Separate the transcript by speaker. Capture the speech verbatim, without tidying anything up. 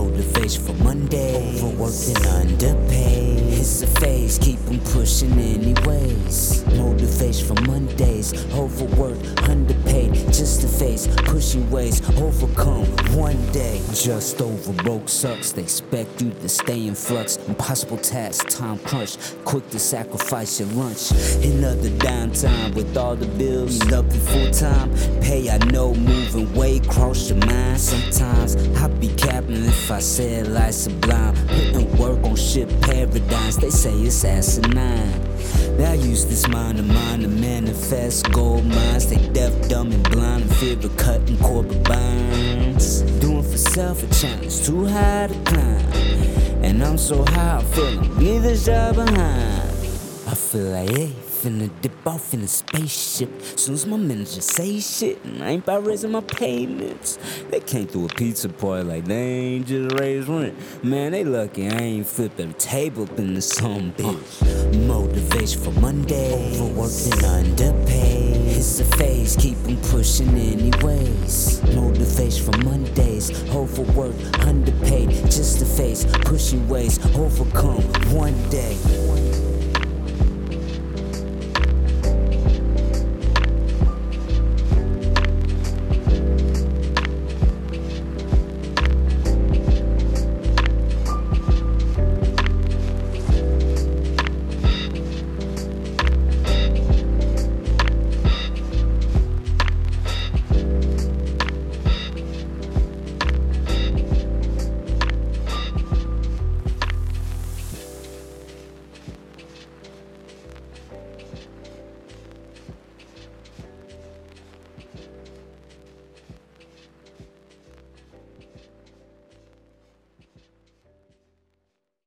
Speaker 1: Motivation for Monday. Overworked and underpaid. It's a phase, keep 'em pushing anyways. Motivation for Mondays. Overworked, underpaid. Just a phase, pushing ways. Overcome one day. Just over broke sucks. They expect you to stay in flux. Impossible task, time crunch. Quick to sacrifice your lunch. Another downtime with all the bills. Up in full time. Pay I know, moving way cross your mind. Sometimes I be capping if I said like sublime. Putting work on shit paradigms. They say it's asinine. Now I use this mind of mine to manifest gold mines. They deaf, dumb, and blind in fear of cutting corporate binds. Doing for self a challenge, too high to climb. And I'm so high, I'm feeling leave this job behind. I feel like, hey, finna dip off in a spaceship. Soon as my manager say shit, and I ain't about raising my payments. They came through a pizza party like they ain't just raised rent. Man, they lucky I ain't flipped every table up in this some bitch. Uh, motivation for Monday. Overworked and underpaid. It's a phase, keep 'em pushing anyways. Motivation for Mondays. Overworked, underpaid. Just a phase, pushing ways. Overcome one day.